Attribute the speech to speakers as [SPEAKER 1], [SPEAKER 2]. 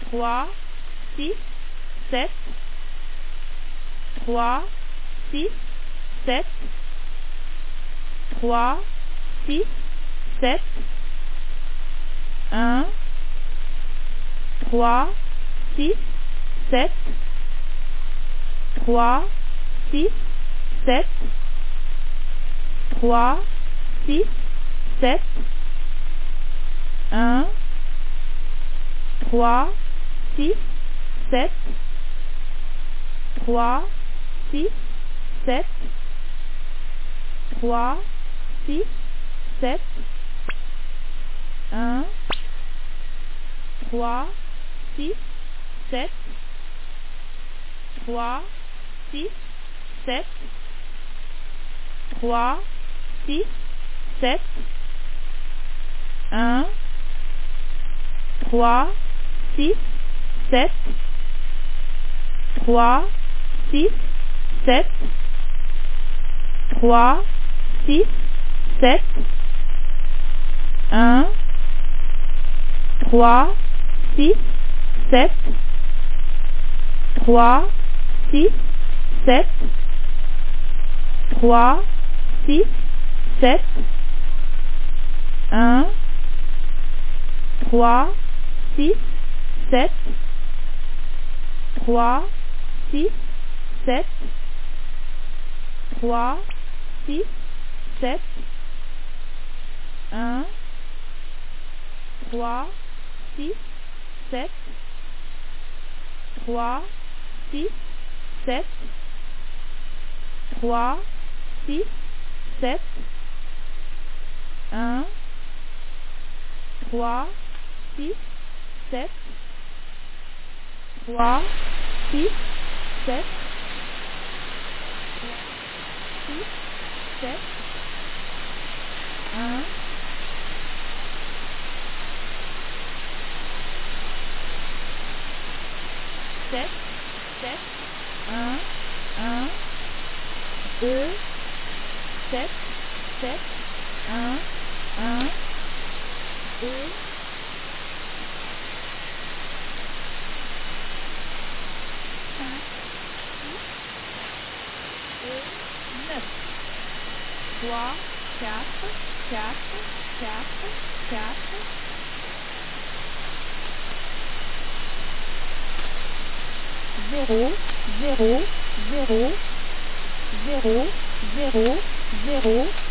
[SPEAKER 1] 3, 6, 7, 3, 6, 7, 3, 6, 7, 1, 3, 6, 7, 3, 6, 7, 3, 6, 7, 1, 3, 6, 7, 3, 6, 7, 3, 6, 7, 1, 3, 6, 7, 3, 6, 7, 3, 6, 7, 1, 3, 6, 7, 3, 6, 7, 3, 6, 7, 1, 3, 6, 7, 3, 6, 7, 3, 6, 7, 1, 3, 6, 7, 3, 6, 7, 3, 6, 7, 1, 3, 6, 7, 3, 6, 7, 3, 6, 7, 1, 3, 6, 7, 3, 6, 7, 6, 7, 1, 7, 7, 1, 1, 2, 7, 7, 1, 1, 2, 5, 6, 2, 9, 3, 4, 4, 4, 4, 0, 0, 0, 0, 0, 0,